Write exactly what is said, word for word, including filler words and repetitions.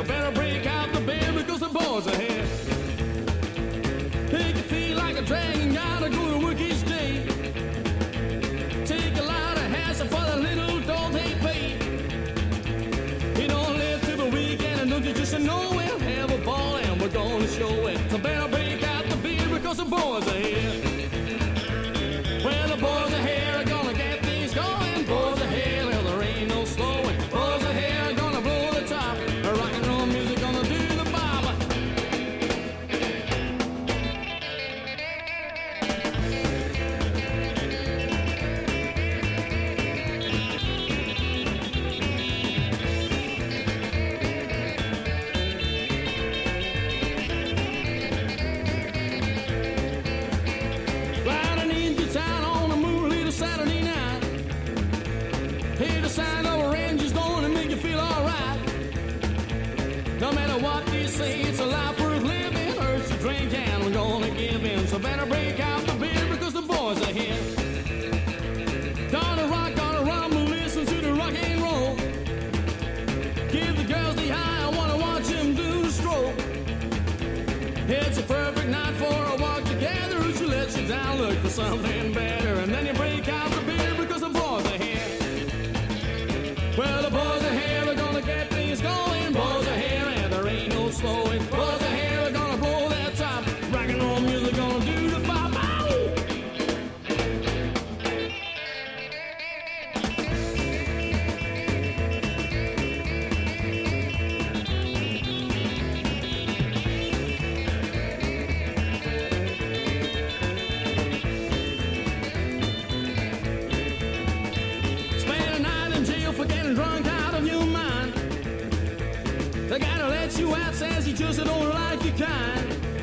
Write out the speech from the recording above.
better break out the bed because the boys are here. Make you feel like a dragon, gotta go to work each day. Take a lot of hassle for the little dog they pay. You don't live through the weekend and don't you just know we'll have a ball and we're gonna show it. So better break out the beer because the boys are here. Well, the boys are here are gonna get things going. Boys are here, well, there ain't no slowing. Boys are here are gonna blow the top. Rock and roll music gonna do the bob. Riding into town on a moonlit Saturday night. Hear the sound of a ranger's going to make you feel alright. No matter what you say, it's a life worth living. Hurts to drink and we're gonna give in. So better break out the beer because the boys are here. Gonna rock, gonna rumble, listen to the rock and roll. Give the girls the high, I wanna watch them do the stroll. It's a perfect night for a walk together. Who should let you down, look for something better. And then you break out the beer because the boys are here. Well, the boys are here, we're gonna get things going. Boys are here and there ain't no slowing. Boys are here, we're gonna blow that top. Rock and roll music gonna do the pop. Spend a night in jail for getting drunk out of your mind. They gotta let you out, says you just don't like your kind.